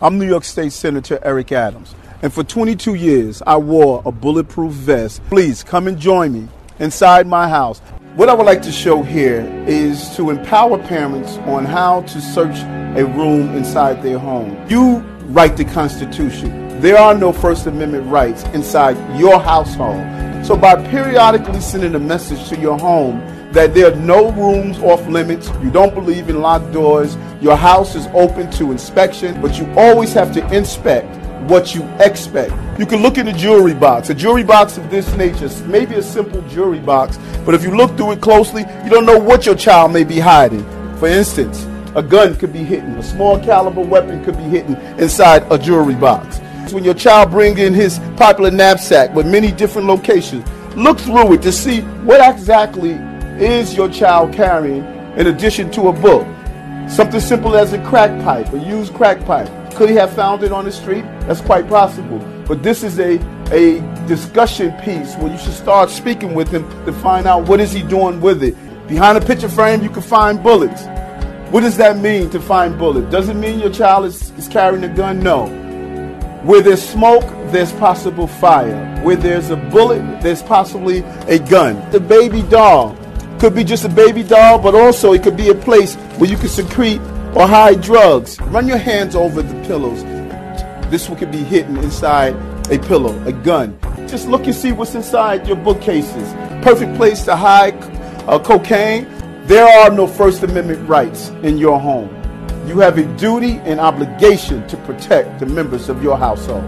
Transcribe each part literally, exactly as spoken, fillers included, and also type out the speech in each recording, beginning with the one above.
I'm New York State Senator Eric Adams, and for twenty-two years I wore a bulletproof vest. Please come and join me inside my house. What I would like to show here is to empower parents on how to search a room inside their home. You write the Constitution. There are no First Amendment rights inside your household. So by periodically sending a message to your home that there are no rooms off limits, you don't believe in locked doors, your house is open to inspection, but you always have to inspect what you expect. You can look in the jewelry box. A jewelry box of this nature, maybe a simple jewelry box, but if you look through it closely, you don't know what your child may be hiding. For instance, a gun could be hidden, a small caliber weapon could be hidden inside a jewelry box. When your child brings in his popular knapsack with many different locations, look through it to see what exactly is your child carrying in addition to a book. Something simple as a crack pipe, a used crack pipe. Could he have found it on the street? That's quite possible. But this is a, a discussion piece where you should start speaking with him to find out what is he doing with it. Behind a picture frame, you can find bullets. What does that mean to find bullets? Does it mean your child is, is carrying a gun? No. Where there's smoke, there's possible fire. Where there's a bullet, there's possibly a gun. The baby doll could be just a baby doll, but also it could be a place where you can secrete or hide drugs. Run your hands over the pillows. This one could be hidden inside a pillow, a gun. Just look and see what's inside your bookcases. Perfect place to hide uh, cocaine. There are no First Amendment rights in your home. You have a duty and obligation to protect the members of your household.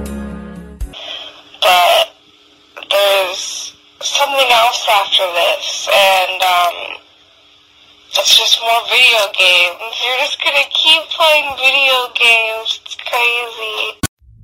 But there's something else after this, and um, it's just more video games. You're just gonna keep playing video games. It's crazy.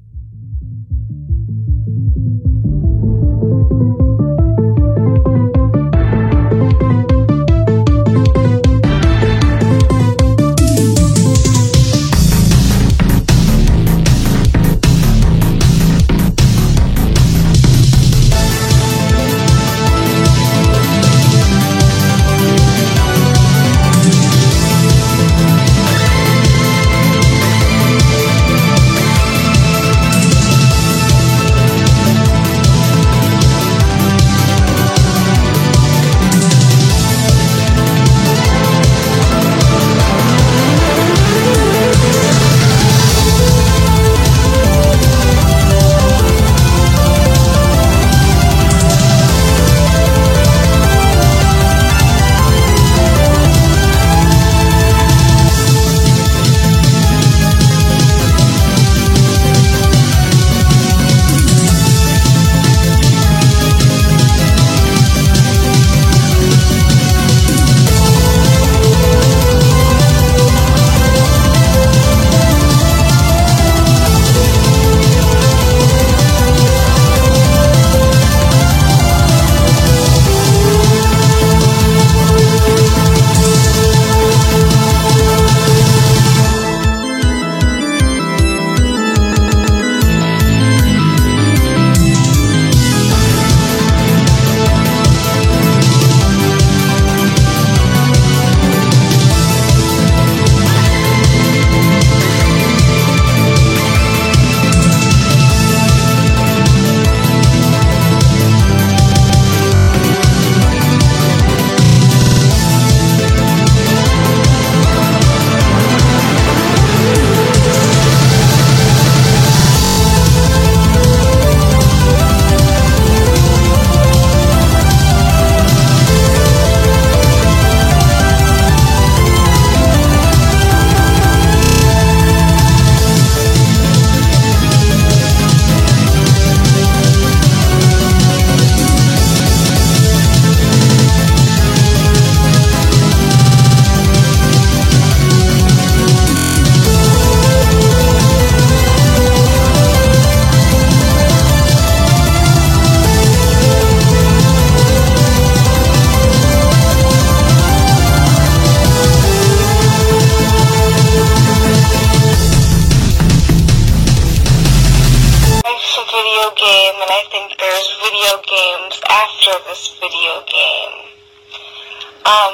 Game, and I think there's video games after this video game. Um,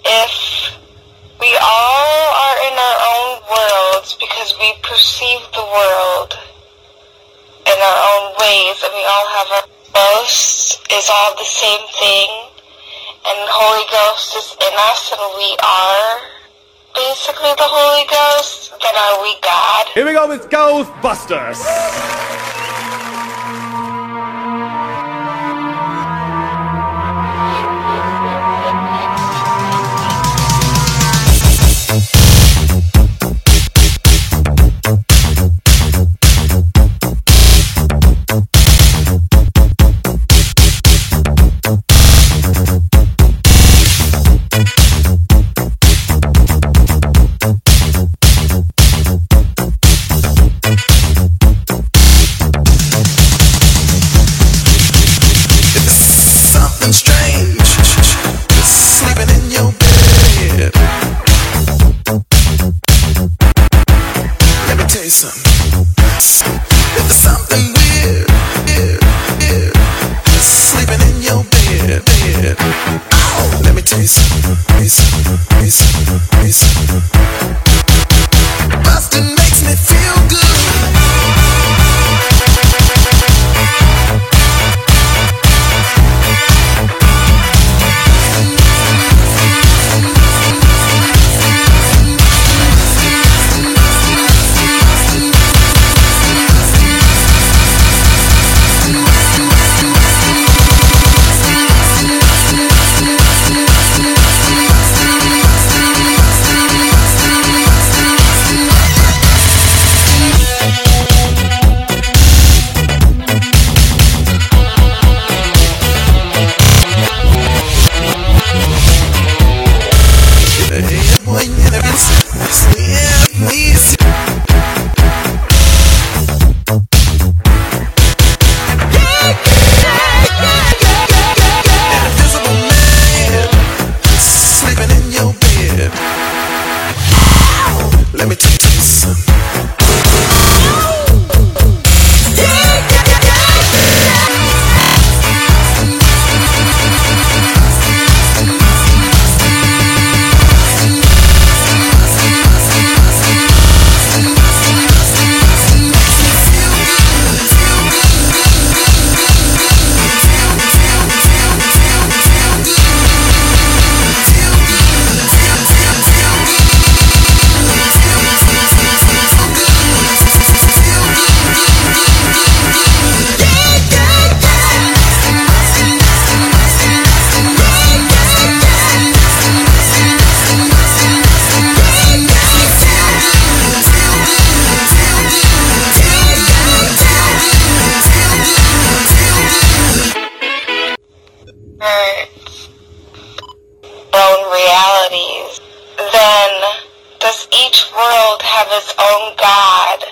if we all are in our own worlds because we perceive the world in our own ways, and we all have our ghost is all the same thing, and Holy Ghost is in us, and we are basically the Holy Ghost, then are we God? Here we go with Ghostbusters! own realities, then does each world have its own God